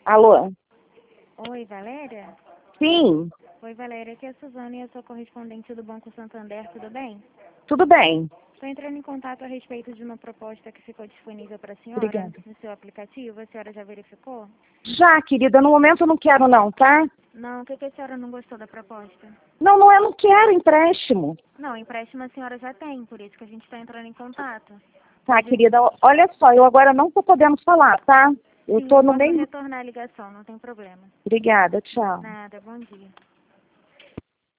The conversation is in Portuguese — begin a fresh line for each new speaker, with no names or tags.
Alô?
Oi, Valéria?
Sim,
Oi, Valéria, aqui é a Suzane, eu sou correspondente do Banco Santander, tudo bem?
tudo bem.
Estou entrando em contato a respeito de uma proposta que ficou disponível para a senhora
Obrigada.
no seu aplicativo. A senhora já verificou?
Já, querida, no momento eu não quero não, tá?
Não, o que a senhora não gostou da proposta?
Não, não, eu não quero empréstimo.
Não, empréstimo a senhora já tem, por isso que a gente está entrando em contato.
Tá, querida, olha só, eu agora não tô podendo falar, tá? Eu
Sim,
tô
eu
no
posso
meio...
retornar a ligação, não tem problema.
Obrigada, tchau.
Nada, bom dia.